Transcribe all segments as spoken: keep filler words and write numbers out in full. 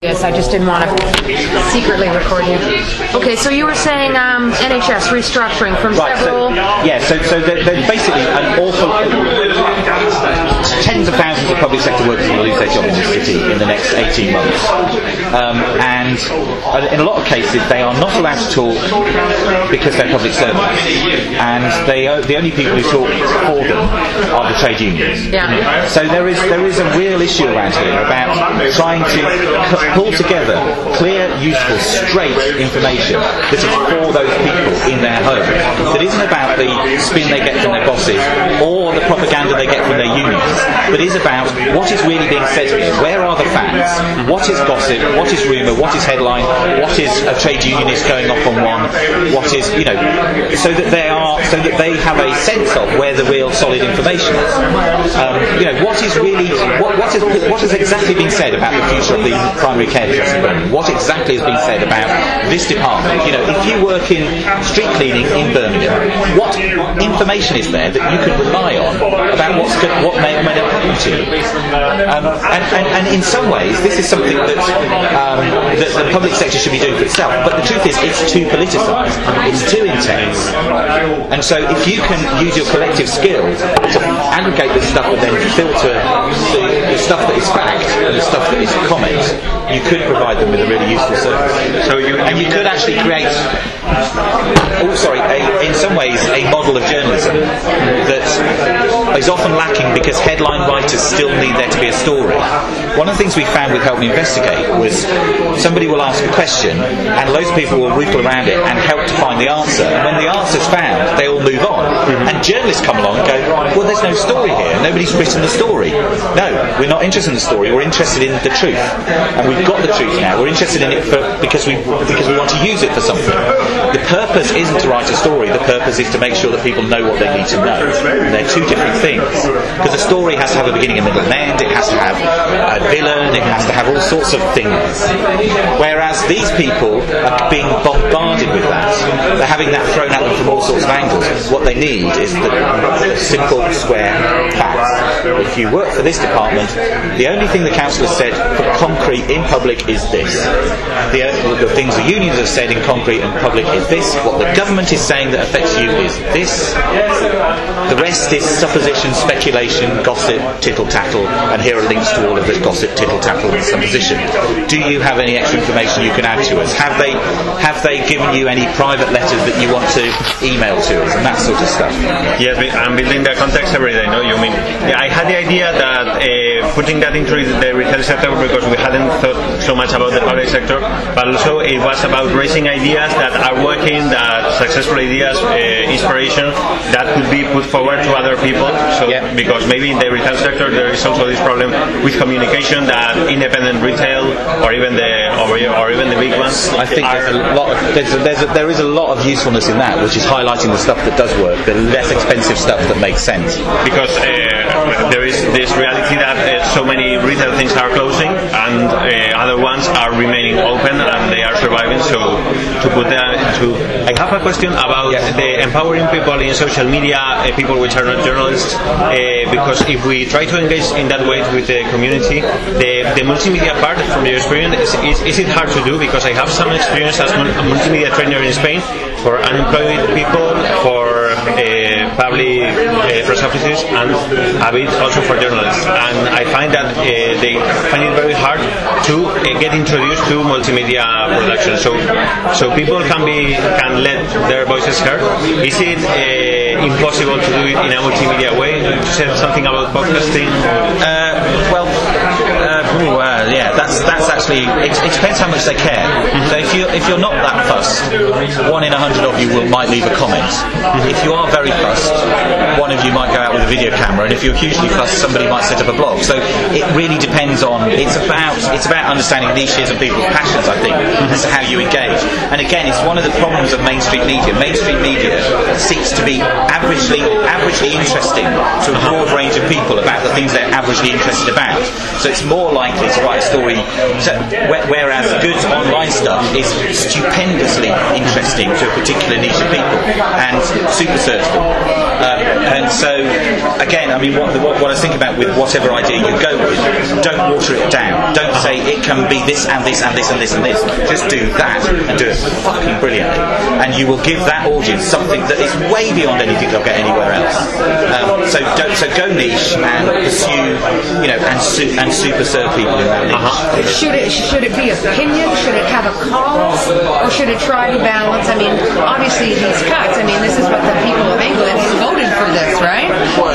Yes, I just didn't want to secretly record you. Okay, so you were saying um, N H S restructuring from right, several... So, yeah, so, so there's basically an awful... tens of thousands of public sector workers will lose their job in this city in the next eighteen months. Um, and in a lot of cases, they are not allowed to talk because they're public servants. And they are, the only people who talk for them are the trade unions. Yeah. So there is there is a real issue around here about trying to pull together clear, useful, straight information that is for those people in their homes. That isn't about the spin they get from their bosses or the propaganda they get from their unions, but is about what is really being said here. Where are the facts? What is gossip? What is rumour? What is headline? What is a trade unionist going off on one? What is, you know, so that they are, so that they have a sense of where the real solid information is. Um, you know, what is really, what, what, is, what has exactly been said about the future of the primary care business in Birmingham? What exactly has been said about this department? You know, if you work in street cleaning in Birmingham, what information is there that you could rely on about what's go- what may or may not happen to you? Um, and, and, and in some ways, this is something that, um, that the public sector should be doing for itself. But the truth is, it's too politicised. It's too intense. And so, if you can use your collective skills to aggregate this stuff and then filter the, the stuff that is fact and the stuff that is comment, you could provide them with a really useful service. So you, and you could actually create, oh sorry, a, in some ways, a model of journalism that is often lacking because headline writers still need there to be a story. One of the things we found with Help Me Investigate was somebody will ask a question and loads of people will rootle around it and help to find the answer. And when the answer's found, they all move on. Mm-hmm. And journalists come along and go, well, there's no story here. Nobody's written the story. No, we're not interested in the story. We're interested in the truth. And we've got the truth now. We're interested in it for, because we because we want to use it for something. The purpose isn't to write a story. The purpose is to make sure that people know what they need to know. And they're two different things. Because a story has to have a beginning, a middle, and end. It has to have a villain. It has to have all sorts of things. Whereas these people are being bombarded with that. They're having that thrown at them from all sorts of angles. What they need is the, the simple, square facts. If you work for this department, the only thing the council has said for concrete in public is this. The, the things the unions have said in concrete and public is this. What the government is saying that affects you is this. The rest is supposition, speculation, gossip, tittle-tattle, and here are links to all of the gossip, tittle-tattle, and supposition. Do you have any extra information you can add to us? Have they have they given you any private letters that you want to email to us, and that sort of stuff? Yes, I'm building the context every day, no? You mean, yeah, I had the idea that uh, putting that into the retail sector, because we hadn't thought so much about the public sector, but also it was about raising ideas that are working, that successful ideas, uh, inspiration, that could be put forward to other people. So, yeah. Because maybe in the retail sector there is also this problem with communication that independent retail or even the or, or even the big ones. I think there's a lot of there's a, there's a, there is a lot of usefulness in that, which is highlighting the stuff that does work, the less expensive stuff that makes sense. Because uh, there is this reality that uh, so many retail things are closing and uh, other ones are remaining open and they are surviving. So to put that to, I have a question about yes. the empowering people in social media, uh, people which are not journalists, uh, because if we try to engage in that way with the community, the, the multimedia part from your experience, is, is, is it hard to do? Because I have some experience as a multimedia trainer in Spain for unemployed people, for uh, public uh, press offices, and a bit also for journalists. And I find that uh, they find it very hard to uh, get introduced to multimedia production. So, so people can be can let their voices heard. Is it uh, impossible to do it in a multimedia way? You said something about podcasting. Uh, well, uh, ooh, uh, yeah, that's that's actually it, it depends how much they care. Mm-hmm. So if you if you're not that fussed, one in a hundred of you will might leave a comment. Mm-hmm. If you are very fussed, one of you might go out with a video camera, and if you're hugely fussed, somebody might set up a blog. So it really depends on. It's about it's about understanding niches and people's passions, I think, mm-hmm. as to how you engage. And again, it's one of the problems of mainstream media. Mainstream media seeks to be averagely averagely interesting to a broad range of people about the things they're averagely interested about. So it's more like likely to write a story. So, whereas good online stuff is stupendously interesting to a particular niche of people and super searchable. Um, and so, again, I mean, what, what, what I was thinking about with whatever idea you go with, don't water it down. Don't say it can be this and this and this and this and this. Just do that and do it fucking brilliantly, and you will give that audience something that is way beyond anything they'll get anywhere else. Um, so, don't, so go niche and pursue, you know, and su- and super serve people in that niche. Uh-huh. Should it should it be opinion? Should it have a cause, or should it try to balance? I mean, obviously these cuts. I mean, this is what the people of England voted for this, right? Well,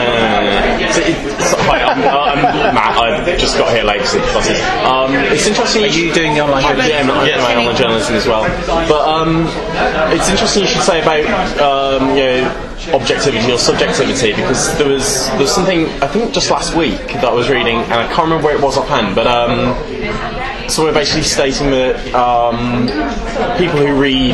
uh, so it, so, hi, I'm, I'm Matt. I just got here late. So it's, um, it's interesting. Are you doing the online journalism? Yeah, I'm doing my online journalism as well. But um, it's interesting you should say about um, you know, objectivity or subjectivity, because there was there was something I think just last week that I was reading, and I can't remember where it was offhand, but um, so we're basically stating that um, people who read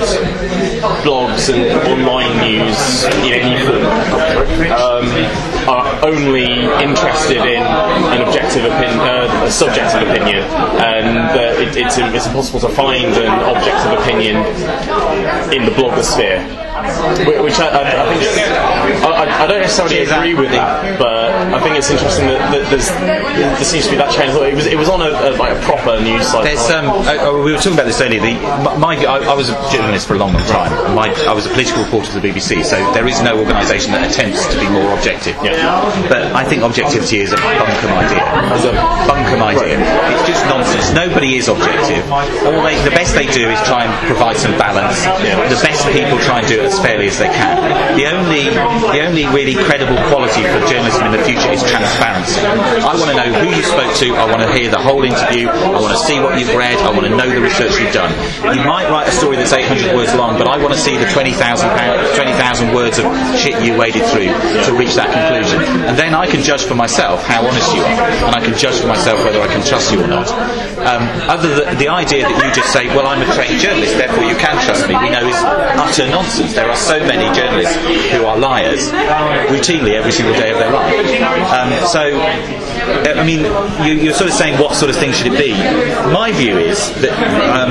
blogs and online news in any form um, are only interested in an objective opinion, uh, a subjective opinion, and that it, it's, it's impossible to find an objective opinion in the blogosphere. Which I, I, I think is, I, I don't necessarily agree with that, but I think it's interesting that, that there's, there seems to be that change. It was it was on a, a like a proper news site. There's, um, uh, we were talking about this earlier. The, my, I, I was a journalist for a long, long time. My, I was a political reporter to the B B C, so there is no organisation that attempts to be more objective. Yeah. But I think objectivity is a bunkum idea. It's a bunkum idea. Right. It's just nonsense. Nobody is objective. All they, the best they do is try and provide some balance. Yeah. The best people try and do it as fairly as they can. The only, the only really credible quality for journalism in the future is transparency. I want to know who you spoke to. I want to hear the whole interview. I want to see what you've read. I want to know the research you've done. You might write a story that's eight hundred words long, but I want to see the twenty thousand words of shit you waded through to reach that conclusion. And then I can judge for myself how honest you are, and I can judge for myself whether I can trust you or not. Um, other than the idea that you just say, well, I'm a trained journalist, therefore you can trust me, we know is utter nonsense. There are so many journalists who are liars routinely every single day of their life. Um, so, I mean, you, you're sort of saying what sort of thing should it be? My view is that um,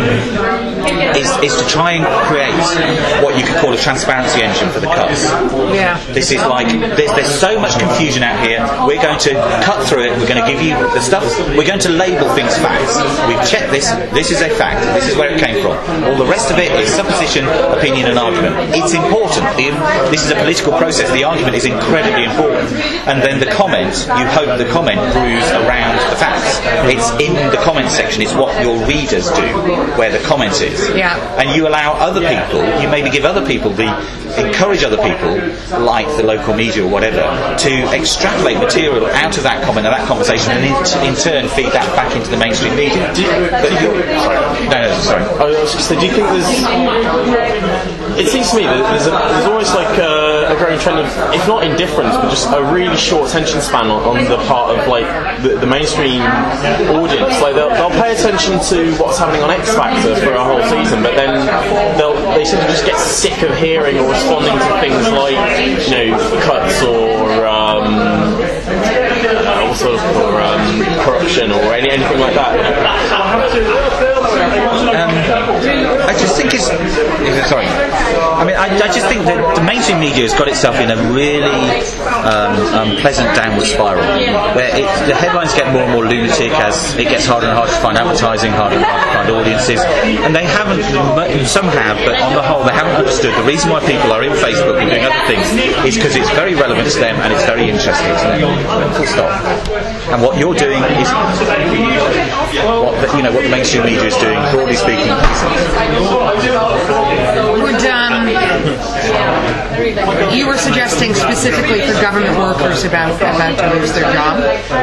is, is to try and create what you could call a transparency engine for the cuts. Yeah. This is like there's, there's so much confusion out here. We're going to cut through it. We're going to give you the stuff. We're going to label things facts. We've checked this. This is a fact. This is where it came from. All the rest of it is supposition, opinion, and argument. It's important. The, this is a political process. The argument is incredibly important. And then the comment, you hope the comment brews around the facts. It's in the comment section. It's what your readers do, where the comment is. Yeah. And you allow other people, you maybe give other people the, encourage other people, like the local media or whatever, to extrapolate material out of that comment and that conversation, and in, in turn feed that back into the mainstream media. Do you, but do you, sorry. No, no, sorry. I was just saying, do you think there's... It seems to me that there's, a, there's almost like a, a growing trend of, if not indifference, but just a really short attention span on, on the part of like the, the mainstream audience. Like they'll, they'll pay attention to what's happening on X Factor for a whole season, but then they'll they seem to just get sick of hearing or responding to things like, you know, cuts or um, uh, sort of or um, corruption or any, anything like that. Um, I just think it's sorry. I mean, I, I just think that the mainstream media has got itself in a really um, um, pleasant downward spiral, where it, the headlines get more and more lunatic as it gets harder and harder to find advertising, harder and harder to find audiences, and they haven't. Some have, but on the whole, they haven't understood the reason why people are in Facebook and doing other things is because it's very relevant to them and it's very interesting to them. Full stop. And what you're doing is what the, you know what the mainstream media is doing, broadly speaking. Would um, you were suggesting specifically for government workers about about to lose their job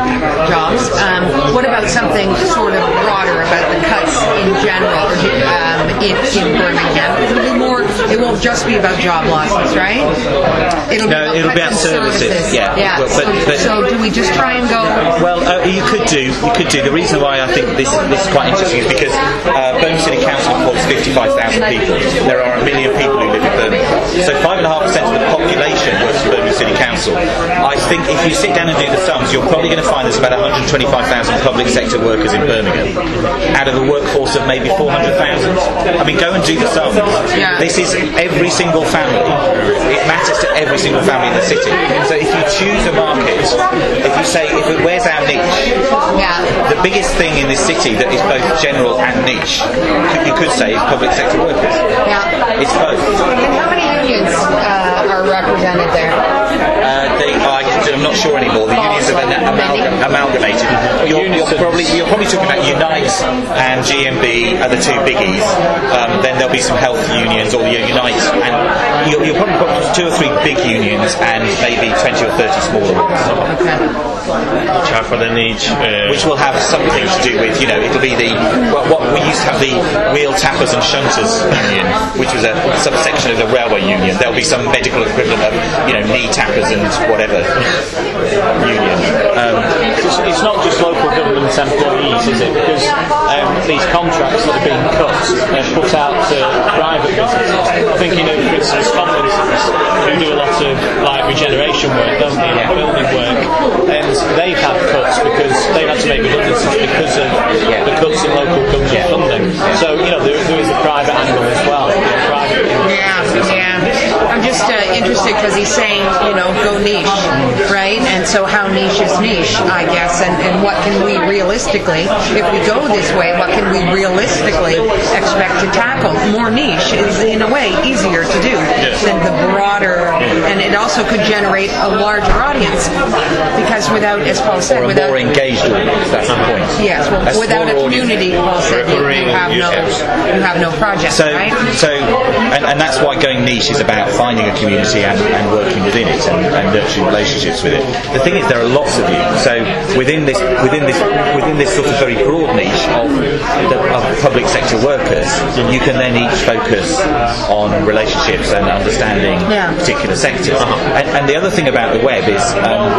jobs? Um, what about something sort of broader about the cuts in general? Um, um, in, in Birmingham. It'll be more. It won't just be about job losses, right? It'll No, be it'll be about services, yeah. Yeah. Well, but- so, but- so do we just try and go? Well, uh, you could do. You could do. The reason why I think this this is quite interesting is because uh, Birmingham City Council employs fifty-five thousand people. There are a million people who live in Birmingham. So five and a half percent of the population works for Birmingham City Council. I think if you sit down and do the sums, you're probably going to find there's about one hundred twenty-five thousand public sector workers in Birmingham, out of a workforce of maybe four hundred thousand. I mean, go and do the sums. Yeah. This is every single family. It matters to every single family in the city. So if you choose a market, if you say, if it, where's our niche? Yeah. The biggest thing in this city that is both general and niche, you could say, is public sector workers. Yeah. It's both. And how many unions uh, are represented there? Uh, they, I, I'm not sure anymore. The unions have been amalgam, amalgamated. You're, you're probably you're probably talking about Unite and G M B are the two biggies. Um, then there'll be some health unions or the Unite, and you're, you're probably got two or three big unions and maybe twenty or thirty smaller ones. Which are for the niche. Uh, Which will have something to do with, you know, it'll be the, what, what we used to have the Wheel Tappers and Shunters Union, which was a subsection of the railway union. There'll be some medical equivalent of, you know, knee tappers and whatever union. Um, It's, it's not just local government employees, is it? Because um, these contracts that are being cut are put out to private businesses. I think, you know, for instance, Tomlinson's, who do a lot of like regeneration work, don't they, and building work, and they've had cuts because they've had to make redundancies because of Yeah. the cuts in local government Yeah. funding. So, you know, there, there is a private angle as well. You know, private Yeah, yeah. I'm just uh, interested because he's saying, you know, go niche, right? And so how niche is niche, I guess, and, and what can we realistically, if we go this way, what can we realistically expect to tackle? More niche is, in a way, easier to do than the broader, and it also could generate a larger audience because without, as Paul said, or a without... more engaged audience, that's the point. Yes, well, A without a smaller audience. community, Paul said, you, you have no, you have no project, So, right? so, and, and that's why going niche is about finding a community and, and working within it and, and nurturing relationships with it. The thing is, there are lots of you. So within this, within this, within this sort of very broad niche of, the, of public sector workers, you can then each focus on relationships and understanding Yeah. particular sectors. And, and the other thing about the web is, um,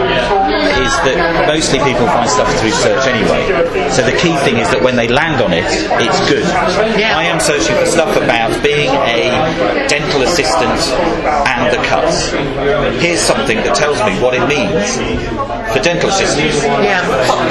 is that mostly people find stuff through search anyway. So the key thing is that when they land on it, it's good. Yeah. I am searching for stuff about being a dental assistant and the cuts. Here's something that tells me what it means for dental assistants. Yeah.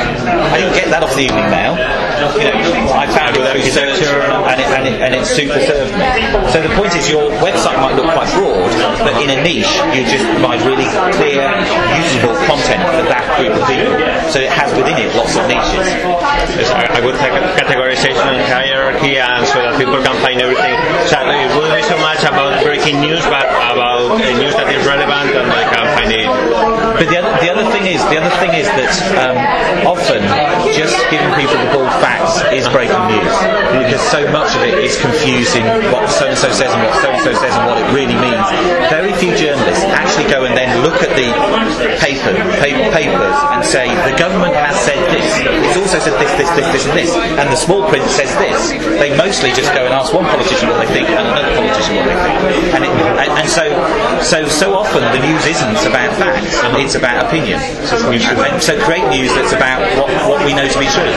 I didn't get that off the Evening Mail. You know, I found it through search, and it, and it, and it super served me. So the point is, your website might look quite broad, but in a niche, you just provide really clear, useful content for that group of people. So it has within it lots of niches. Yes, a good categorization and hierarchy, and so that people can find everything. So it wouldn't be so much about breaking news, but about uh, news that is relevant and they can find it. But the other, the other thing is, the other thing is that um, often just giving people the bald facts is breaking news, because so much of it is confusing what so and so says and what so and so says and what it really means. Very few journalists actually go and then look at the paper, pa- papers and say the government has said this. It's also said this, this, this, this, and this, and the small print says this. They mostly just go and ask one politician what they think and another politician what they think, and, it, and, and so so so often the news isn't about facts; it's about opinion. And, and so create news that's about what, what we know to be true.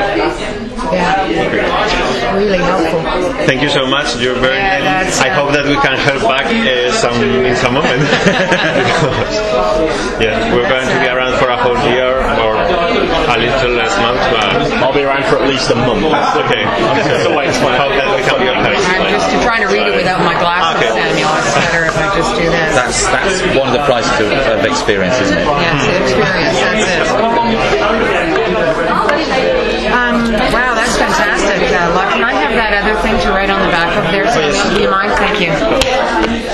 Yeah. Really helpful. Thank you so much. You're very. Yeah, that's, I uh, hope that we can help back uh, some in some moment. Yeah, we're going to be around for a whole year or a little less month, but I'll be around for at least a month. okay. So wait, Hope that we can be of help. I'm just trying to read it without my glasses, Okay. Samuel. It's better if I just do this. That's that's one of the prices of, of experience, isn't it? Yeah, it's the experience. That's it. Um, wow, that's fantastic. Uh, Luck, can I have that other thing to write on the back of there? Samuel? Do you mind? Thank you.